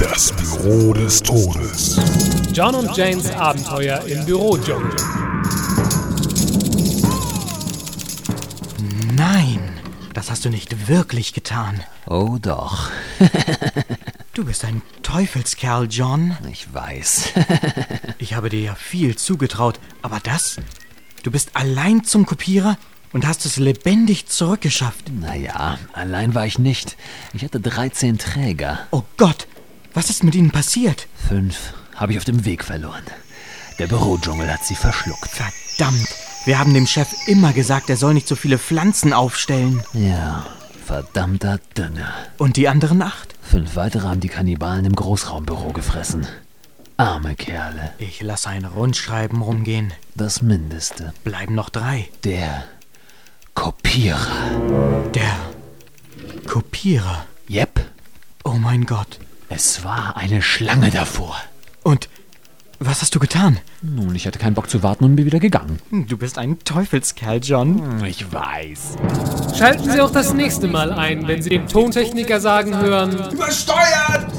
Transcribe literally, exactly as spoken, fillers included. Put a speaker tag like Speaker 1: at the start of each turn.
Speaker 1: Das Büro des Todes.
Speaker 2: John und Janes Abenteuer im Bürodschungel.
Speaker 3: Nein, das hast du nicht wirklich getan.
Speaker 4: Oh doch.
Speaker 3: Du bist ein Teufelskerl, John.
Speaker 4: Ich weiß.
Speaker 3: Ich habe dir ja viel zugetraut, aber das? Du bist allein zum Kopierer und hast es lebendig zurückgeschafft.
Speaker 4: Naja, allein war ich nicht. Ich hatte dreizehn Träger.
Speaker 3: Oh Gott, was ist mit ihnen passiert?
Speaker 4: Fünf habe ich auf dem Weg verloren. Der Bürodschungel hat sie verschluckt.
Speaker 3: Verdammt, wir haben dem Chef immer gesagt, er soll nicht so viele Pflanzen aufstellen.
Speaker 4: Ja, verdammter Dünger.
Speaker 3: Und die anderen acht?
Speaker 4: Fünf weitere haben die Kannibalen im Großraumbüro gefressen. Arme Kerle.
Speaker 3: Ich lasse ein Rundschreiben rumgehen.
Speaker 4: Das Mindeste.
Speaker 3: Bleiben noch drei.
Speaker 4: Der Kopierer.
Speaker 3: Der Kopierer?
Speaker 4: Jep.
Speaker 3: Oh mein Gott.
Speaker 4: Es war eine Schlange davor.
Speaker 3: Und was hast du getan?
Speaker 4: Nun, ich hatte keinen Bock zu warten und bin wieder gegangen.
Speaker 3: Du bist ein Teufelskerl, John.
Speaker 4: Ich weiß.
Speaker 2: Schalten Sie auch das nächste Mal ein, wenn Sie den Tontechniker sagen hören:
Speaker 1: Übersteuert!